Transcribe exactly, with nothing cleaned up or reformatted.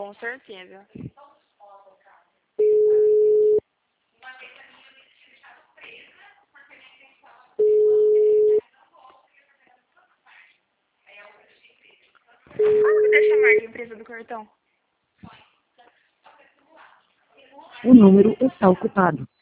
Com certeza. Como que deixa a marca empresa do cartão? O número está ocupado.